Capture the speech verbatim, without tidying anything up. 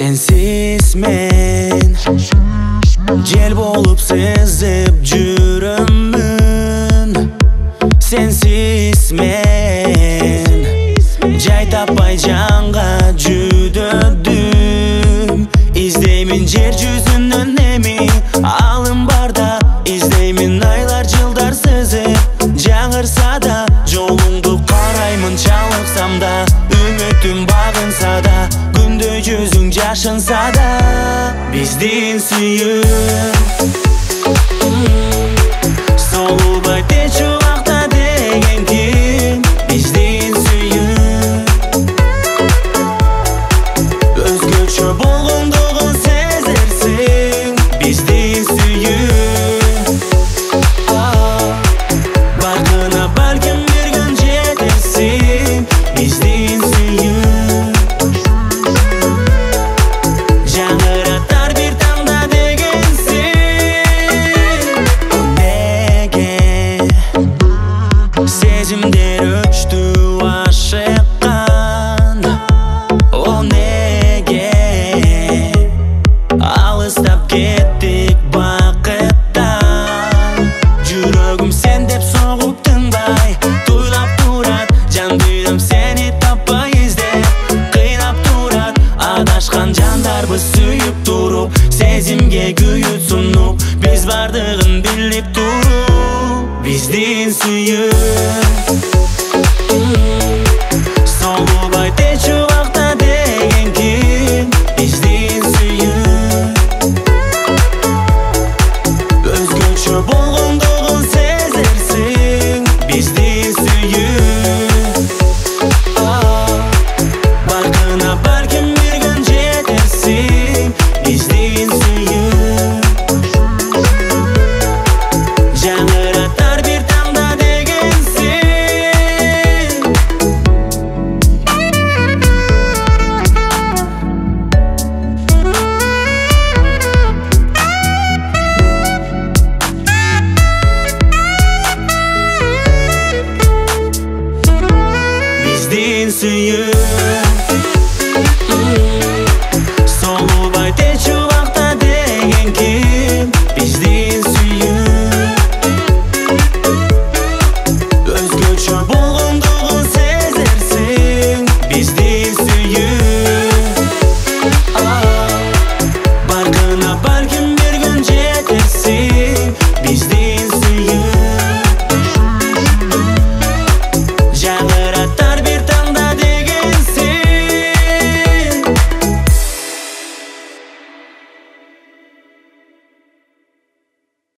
Sensiz men jel bolup sezip жүрөмүн. Sensiz men жай таппай жанга жүдөдүм. Издеймин жер жүзүнөн эми алым барда, издеймин айлар жылдар сызып жаңырса да, жолуңду караймын чалыксам да, үмүтүм багынса да, күндөй жүзүң жашынса да. Биздин сүйүү соолбай тез чубакта деген ким? Биздин сүйүү өзгөчө болгондугун сезерсиң. Биздин сүйүү бардына балким бир күн жетерсиң. Биздин сүйүү жаңыратар бир таңда дегенсиң. Неге сезимдер өчтү ашыккан? О неге алыстап кеттик бакыттан? Жүрөгүм сен деп согуп тынбай туйлап турат, жан дүйнөм сени таппай издеп кыйнап турат. Адашкан жандарбыз сүйүп туруп, сезимге күйүт сунуп, биз бардыгын билип туруп. Биздин сүйүү